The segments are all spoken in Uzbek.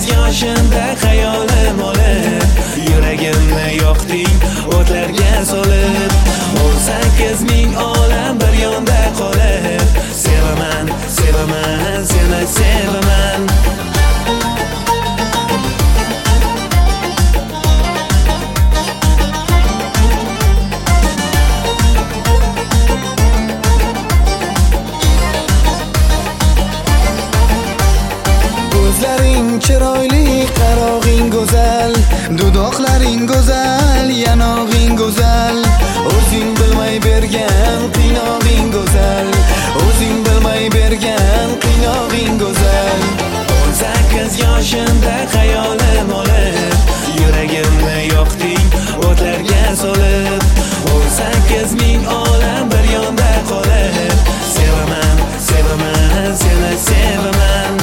yoshimda xayolim olib, yuragimni yoqding o'tlarga solib. 18 ming olam bir yonda qolib, sevaman, sevaman, seni sevaman. Ko'zlaring chiroyli, qarog'ing go'zal, dudoqlaring go'zal, yanog'ing go'zal. O'zing bilmay bergan qiynog'ing go'zal, o'zing bilmay bergan qiynog'ing go'zal. 18 yoshimda xayolim olib, yuragimni yoqding o'tlarga solib. 18 ming olam bir yonda qolib, sevaman, sevaman, seni sevaman.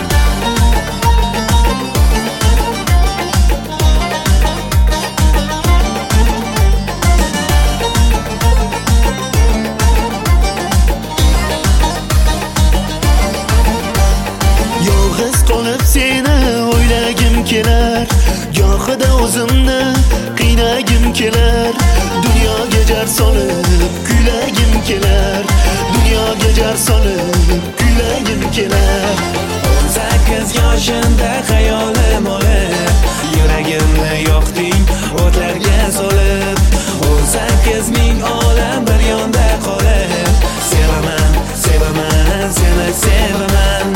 Yolg'iz qolib seni o'ylagim kelar, gohida o'zimni qiynagim kelar. Dunyoga jar solib kuylagim kelar, dunyoga jar solib kuylagim kelar. 18 yoshimda xayolim olib, yuragimni yoqding o'tlarga solib. 18 ming olam bir yonda qolib, sevaman, sevaman, seni sevaman.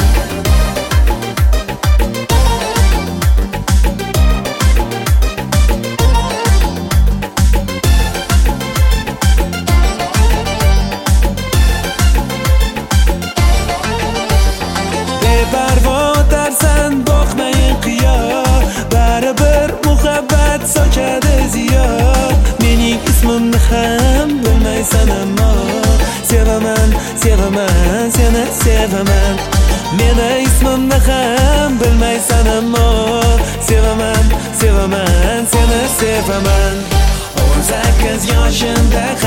Beparvo tarsan boqmayin qiyo, baribir muhabbat sochadi ziyo. Mening ismimni ham bilmaysan ammo, sevaman, sevaman, seni sevaman. Meni ismimni ham bilmaysan ammo, sevaman, sevaman, seni sevaman. 18 yoshimda